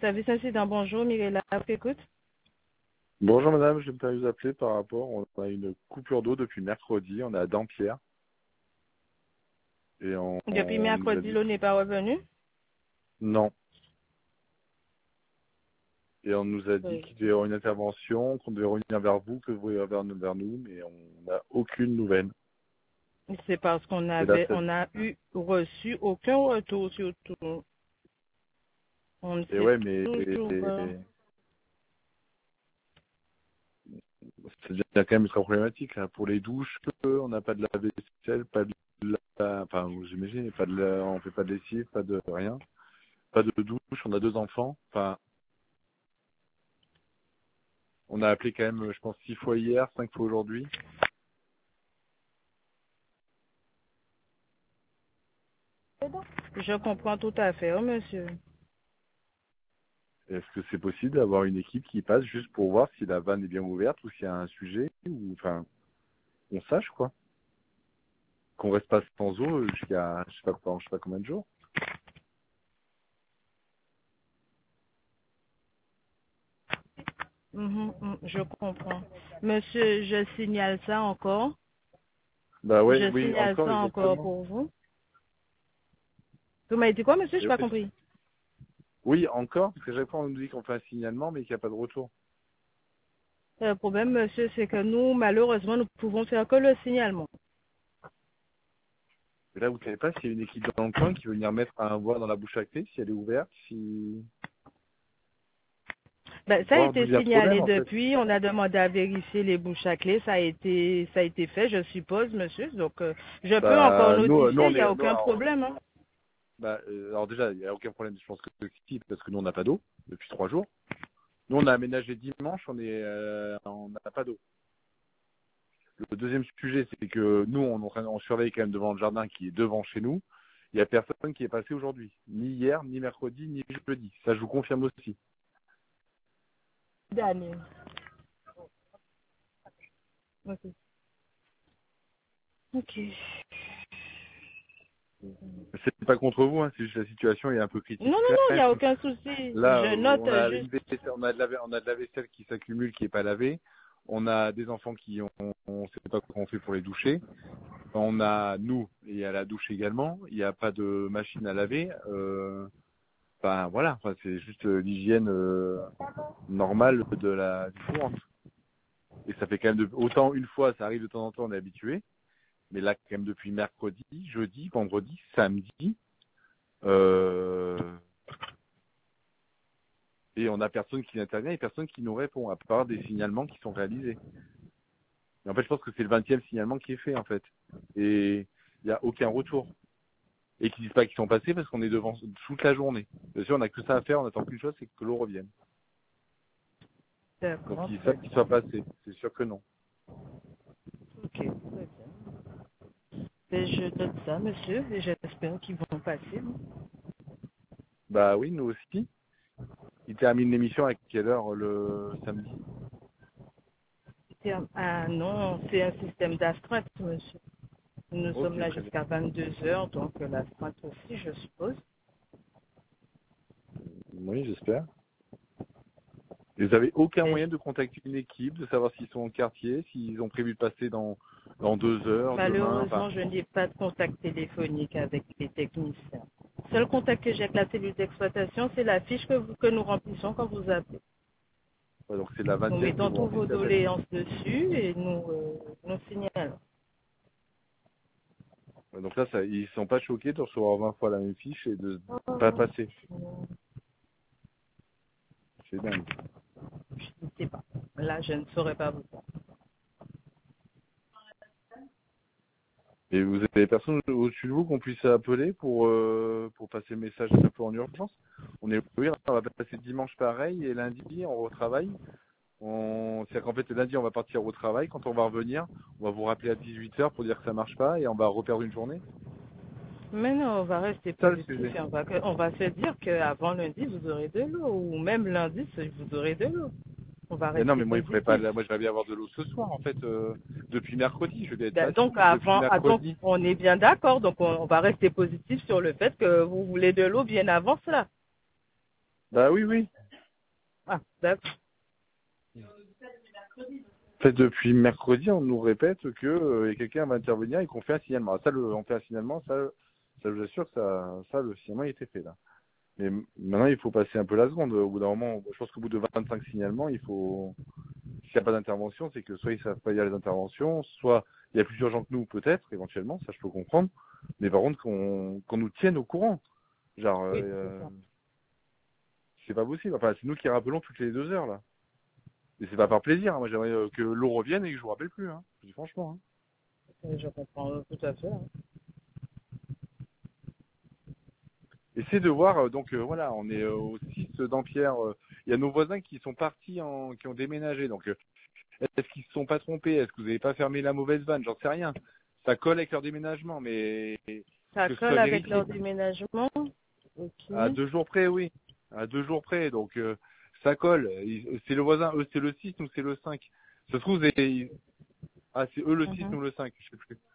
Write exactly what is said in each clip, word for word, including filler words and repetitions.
service incident, bonjour, Mirella, écoute. Bonjour madame, je me permets de vous appeler par rapport, on a une coupure d'eau depuis mercredi, on est à Dampierre. Et on, Depuis on nous a mercredi, dit l'eau n'est pas revenue? non. Et on nous a dit Oui. qu'il devait y avoir une intervention, qu'on devait revenir vers vous, que vous devez revenir vers nous, mais on n'a aucune nouvelle. C'est parce qu'on Et là, avait, c'est- on a eu reçu aucun retour sur tout. On ne et sait ouais, mais toujours et- pas. et- c'est déjà quand même ultra problématique. Là. Pour les douches, on n'a pas de lave-vaisselle, pas de la, enfin, j'imagine, pas de la, on fait pas de lessive, pas de rien, pas de douche. On a deux enfants. Enfin, on a appelé quand même, je pense, six fois hier, cinq fois aujourd'hui. Je comprends tout à fait, oh, monsieur. Est-ce que c'est possible d'avoir une équipe qui passe juste pour voir si la vanne est bien ouverte ou s'il y a un sujet ou enfin on sache quoi, qu'on reste pas sans eau jusqu'à je sais pas je sais pas combien de jours. Mhm, mhm, je comprends. Monsieur, je signale ça encore. Bah ouais, Je oui, signale encore ça encore exactement. pour vous. Vous m'avez dit quoi, monsieur? Je Et n'ai pas ouais. compris. Oui, encore, parce que chaque fois on nous dit qu'on fait un signalement mais qu'il n'y a pas de retour. Le problème, monsieur, c'est que nous, malheureusement, nous pouvons faire que le signalement. Et là vous savez pas s'il y a une équipe dans le coin qui veut venir mettre un voie dans la bouche à clé, si elle est ouverte, si Ben, ça a voir d'où été il y a le problème signalé en fait. depuis. On a demandé à vérifier les bouches à clé. Ça a été, ça a été fait, je suppose, monsieur. Donc, euh, je peux encore Bah nous, nous notifier. on Il n'y a est nous, aucun alors, problème. Hein. bah, euh, alors déjà il n'y a aucun problème, je pense que c'est si, parce que nous on n'a pas d'eau depuis trois jours. Nous, on a aménagé dimanche, on est, euh, on n'a pas d'eau. Le deuxième sujet, c'est que nous, on, on surveille quand même devant le jardin qui est devant chez nous. Il n'y a personne qui est passé aujourd'hui, ni hier, ni mercredi, ni jeudi. Ça, je vous confirme aussi. Daniel. Ok. Ok. C'est pas contre vous, hein, c'est juste la situation est un peu Non, critique non, quand non, il n'y même. a aucun souci. Là, Je euh, note on a une juste. vaisselle, on a de la, on a de la vaisselle qui s'accumule, qui est pas lavée. On a des enfants qui, ont, on ne sait pas comment on fait pour les doucher. On a nous et à la douche également. Il n'y a pas de machine à laver. Euh, Enfin voilà, enfin, c'est juste euh, l'hygiène euh, normale de la vie courante. Et ça fait quand même de, autant une fois, ça arrive de temps en temps, on est habitué, mais là quand même depuis mercredi, jeudi, vendredi, samedi, euh, et on a personne qui intervient et personne qui nous répond, à part des signalements qui sont réalisés. Et en fait, je pense que c'est le vingtième signalement qui est fait en fait, et il n'y a aucun retour. Et qui disent pas qu'ils sont passés parce qu'on est devant toute la journée. Bien sûr, on n'a que ça à faire, on attend qu'une chose, c'est que l'eau revienne. Donc D'accord, ils très savent qu'ils bien. soient passés. C'est sûr que non. Ok, très bien. Et je note ça, monsieur, et j'espère qu'ils vont passer. hein. Bah oui, nous aussi. Ils terminent l'émission à quelle heure le samedi? C'est un- Ah non, c'est un système d'astreinte, monsieur. Nous sommes Ok, là très bien. jusqu'à vingt-deux heures, donc euh, l'astreinte aussi, je suppose. Oui, j'espère. Et vous avez aucun Et moyen de contacter une équipe, de savoir s'ils sont au quartier, s'ils ont prévu de passer dans, dans deux heures, demain, enfin. malheureusement, je n'ai pas de contact téléphonique avec les techniciens. Le seul contact que j'ai avec la cellule d'exploitation, c'est la fiche que, vous- que nous remplissons quand vous appelez. Ouais, donc c'est la Nous vingtième que mettons vous tous vos remplissez avec. doléances dessus et nous, euh, nous signalons. Ouais, donc là, ça, ils sont pas choqués de recevoir vingt fois la même fiche et de Oh, pas passer. C'est dingue. je ne sais pas. Là, je ne saurais pas vous dire. Et vous avez des personnes au-dessus de vous qu'on puisse appeler pour euh, pour passer le message un peu en urgence. On est oui, on va passer dimanche pareil et lundi on retravaille. On... C'est-à-dire qu'en fait lundi on va partir au travail. Quand on va revenir, on va vous rappeler à dix-huit heures pour dire que ça marche pas et on va reperdre une journée. Mais non, on va rester C'est ça le positif sujet. et on va, on va se dire qu'avant lundi, vous aurez de l'eau, ou même lundi, vous aurez de l'eau. On va Mais non, rester mais moi il faudrait pas. positif. Moi j'aimerais bien avoir de l'eau ce soir en fait. Euh, depuis mercredi, je vais être Ben, donc, facile. Depuis avant, ah, donc, mercredi. on est bien d'accord, donc on, on va rester positif sur le fait que vous voulez de l'eau bien avant cela. Bah oui, oui. Ah, d'accord. En fait, depuis mercredi, on nous répète que euh, quelqu'un va intervenir et qu'on fait un signalement. Ah, ça, le, on fait un signalement, ça, ça je vous assure, ça, ça, le signalement a été fait là. Mais m- maintenant, il faut passer un peu la seconde. Au bout d'un moment, je pense qu'au bout de vingt-cinq signalements, il faut, s'il n'y a pas d'intervention, c'est que soit ils savent pas y aller les interventions, soit il y a plus urgent que nous, peut-être, éventuellement, ça je peux comprendre. Mais par contre, qu'on qu'on nous tienne au courant. Genre, Oui, c'est euh, ça. c'est pas possible. Enfin, c'est nous qui rappelons toutes les deux heures là. Et c'est pas par plaisir. Hein. Moi, j'aimerais euh, que l'eau revienne et que je vous rappelle plus. Hein. Je dis franchement. Hein. Euh, Je comprends euh, tout à fait. Hein. Essayez de voir. euh, donc euh, voilà, on est euh, au six d'Ampierre. euh, Il y a nos voisins qui sont partis, en, qui ont déménagé. Donc, euh, est-ce qu'ils se sont pas trompés? Est-ce que vous n'avez pas fermé la mauvaise vanne? J'en sais rien. Ça colle avec leur déménagement, mais Ça que ce colle soit avec vérifié. leur déménagement. Ok. À deux jours près, oui. À deux jours près. Donc, euh, ça colle. Ils- C'est le voisin. Eux, c'est le six, nous, c'est le cinq. Ça se trouve, c'est... Ah, c'est eux le six, Mhm. nous le cinq. Je sais plus.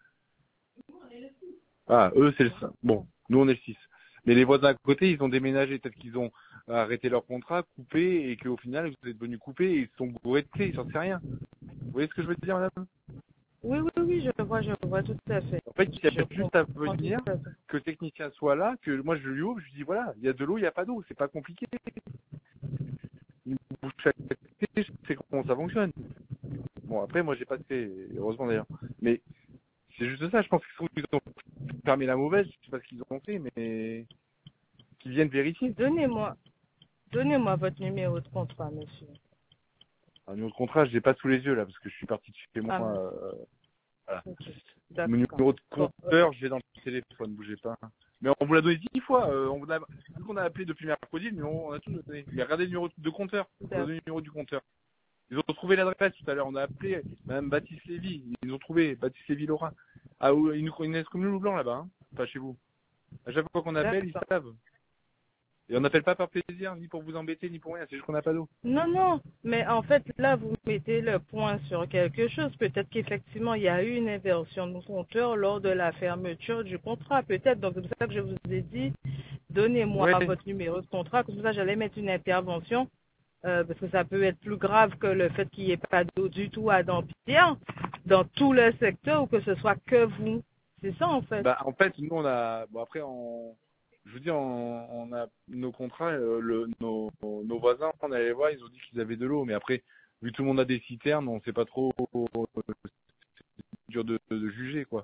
Ah, eux, c'est le cinq. Bon, nous, on est le six. Mais les voisins à côté, ils ont déménagé. Peut-être qu'ils ont arrêté leur contrat, coupé, et qu'au final, vous êtes venus couper et ils se sont bourrés de clés. J'en sais rien. Vous voyez ce que je veux dire, madame? Oui, oui, oui, je vois, je vois tout à fait. En fait, il y a Je peut-être juste à comprends tout venir, à fait. que le technicien soit là, que moi, je lui ouvre, je lui dis, voilà, il y a de l'eau, il n'y a pas d'eau. C'est pas compliqué. Une bouche à côté, je sais comment ça fonctionne. Bon, après, moi, j'ai pas fait, heureusement d'ailleurs. Mais c'est juste ça, je pense qu'ils ont fermé la mauvaise, je sais pas ce qu'ils ont fait, mais qu'ils viennent vérifier. Donnez-moi, donnez-moi votre numéro de contrat, monsieur. Un numéro de contrat, je l'ai pas sous les yeux là, parce que je suis parti de chez moi. Ah, mince. Euh, voilà. Ok. Mon D'accord. numéro de Bon, euh, compteur, je l'ai dans le téléphone, bougez pas. Mais on vous l'a donné dix fois, euh, on vous a, vu qu'on a appelé depuis mercredi, le numéro, on a tout donné. Mais regardez le numéro de compteur, on vous a d'accord. donné le numéro du compteur. Ils ont trouvé l'adresse tout à l'heure, on a appelé Madame Baptiste Lévy, ils ont trouvé Baptiste Lévy Laura. Ah, oui, ils nous connaissent comme le blanc là-bas, hein, pas chez vous. À chaque fois qu'on appelle, ils D'accord. savent. Et on n'appelle pas par plaisir, ni pour vous embêter, ni pour rien, c'est juste qu'on n'a pas d'eau. Non, non, mais en fait, là, vous mettez le point sur quelque chose. Peut-être qu'effectivement, il y a eu une inversion de compteur lors de la fermeture du contrat. Peut-être, donc c'est pour ça que je vous ai dit, donnez-moi Ouais, votre numéro de contrat. Comme ça, j'allais mettre une intervention, euh, parce que ça peut être plus grave que le fait qu'il n'y ait pas d'eau du tout à Dampierre, dans tout le secteur, ou que ce soit que vous. C'est ça, en fait. bah en fait, nous on a, bon après on, je vous dis, on, on a nos contrats, euh, le, nos, nos voisins, on allait voir, ils ont dit qu'ils avaient de l'eau, mais après, vu que tout le monde a des citernes, on sait pas trop, euh, c'est dur de, de juger quoi,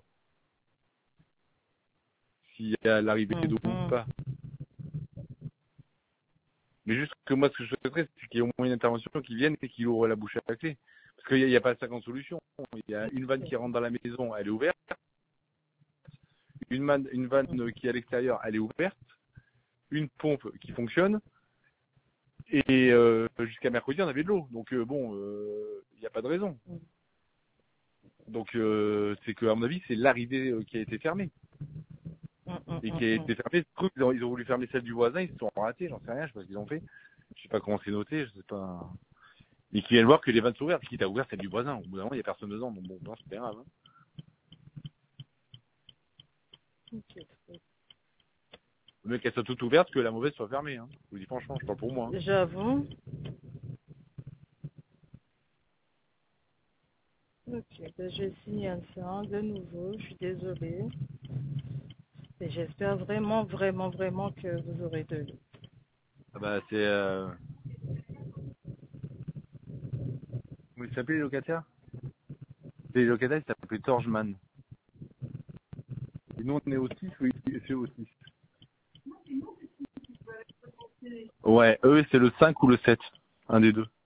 s'il y a l'arrivée d'eau ou Mhm. pas. Mais juste que moi, ce que je souhaiterais, c'est qu'il y ait au moins une intervention qui vienne et qui ouvre la bouche à la clé. Parce qu'il n'y a, il y a pas cinquante solutions. Il y a une vanne qui rentre dans la maison, elle est ouverte. Une vanne, une vanne qui est à l'extérieur, elle est ouverte. Une pompe qui fonctionne. Et euh, jusqu'à mercredi, on avait de l'eau. Donc euh, bon, euh, il n'y a pas de raison. Donc euh, c'est que, à mon avis, c'est l'arrivée euh, qui a été fermée. Mhm, mhm, Et qui a mhm. été fermée. Ils ont, ils ont voulu fermer celle du voisin, ils se sont ratés, j'en sais rien, je sais pas ce qu'ils ont fait. Je sais pas comment c'est noté, je sais pas. Et qui viennent voir que les vannes sont ouvertes, quitte à ouvert celle du voisin. Au bout d'un moment, il n'y a personne dedans, donc bon, non, c'est pas grave. Hein. Ok. Le mec, qu'elle soit toute ouverte, que la mauvaise soit fermée. Hein. Je vous dis franchement, je parle pour moi. Hein. J'avoue. Ok, ben je signale ça de nouveau. Je suis désolée. Et j'espère vraiment, vraiment, vraiment que vous aurez de l'eau. Ah bah, c'est... Euh... Comment il s'appelait, les locataires? Les locataires, ils s'appelaient Torgeman. Et nous, on est au six, oui, c'est au six. Ouais, eux, c'est le cinq ou le sept. Un des deux.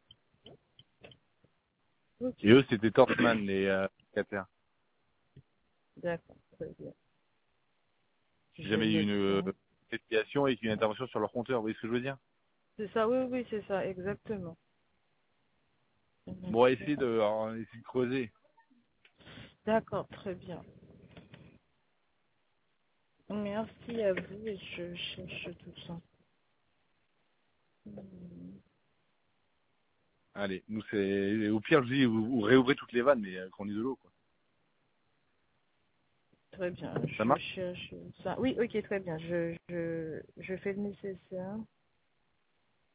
Ok, Et eux, c'était Torgeman, les euh, locataires. d'accord, très bien. Si Je jamais il y a le une euh, tiens. investigation et qu'il y a une intervention sur leur compteur, vous voyez ce que je veux dire? C'est ça, oui, oui, c'est ça, exactement. Bon, on va essayer de, alors, on va essayer de creuser. D'accord, très bien. Merci à vous et je cherche tout ça. Hmm, Allez, nous, c'est... Au pire, je dis, vous, vous réouvrez toutes les vannes, mais euh, qu'on ait de l'eau, quoi. très bien, Ça je marche? cherche ça. Oui, ok, très bien. Je, je, je fais le nécessaire.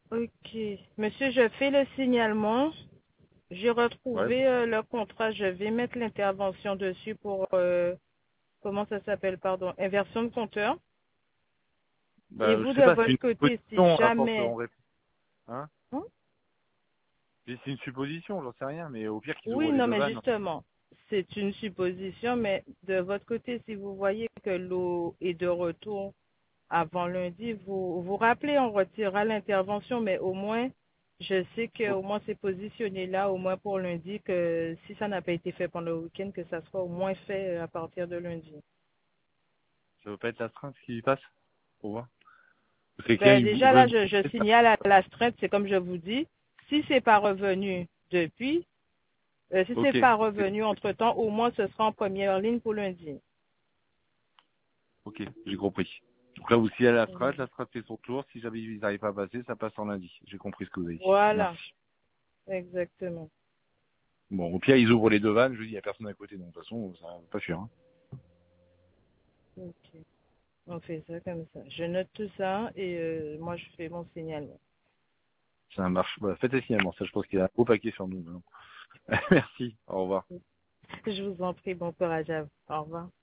Ok. Monsieur, je fais le signalement. J'ai Ouais. retrouvé euh, le contrat. Je vais mettre l'intervention dessus pour, euh, comment ça s'appelle, pardon, inversion de compteur. Et Bah, vous, je sais de pas, c'est votre une côté, si supposition à force jamais... on répond. Hein? Hein? C'est c'est une supposition, j'en sais rien, mais au pire qu'ils ouvrent Oui, les non, deux mais vannes. justement, c'est une supposition, mais de votre côté, si vous voyez que l'eau est de retour avant lundi, vous vous rappelez, on retirera l'intervention, mais au moins, je sais qu'au moins c'est positionné là, au moins pour lundi, que si ça n'a pas été fait pendant le week-end, que ça sera au moins fait à partir de lundi. Ça veut pas être l'astreinte qui passe pour voir. C'est qu'il y a Ben, une déjà là, bonne. je, je signale à l'astreinte, c'est comme je vous dis, si c'est pas revenu depuis, euh, si c'est Ok, pas ok, revenu entre-temps, au moins ce sera en première ligne pour lundi. ok, j'ai compris. Donc là, vous signalez la strat, Mhm. la strat fait son tour. Si jamais ils n'arrivent pas à passer, ça passe en lundi. J'ai compris ce que vous avez dit. Voilà, Merci. exactement. Bon, au pire, ils ouvrent les deux vannes. Je dis, il n'y a personne à côté. Donc, de toute façon, ça va pas fuir. Hein. Ok. On fait ça comme ça. Je note tout ça et euh, moi je fais mon signalement. Ça marche. Bah, faites les signalements. Ça, je pense qu'il y a un gros paquet sur nous. Maintenant. Merci. Au revoir. Je vous en prie, bon courage à vous. Au revoir.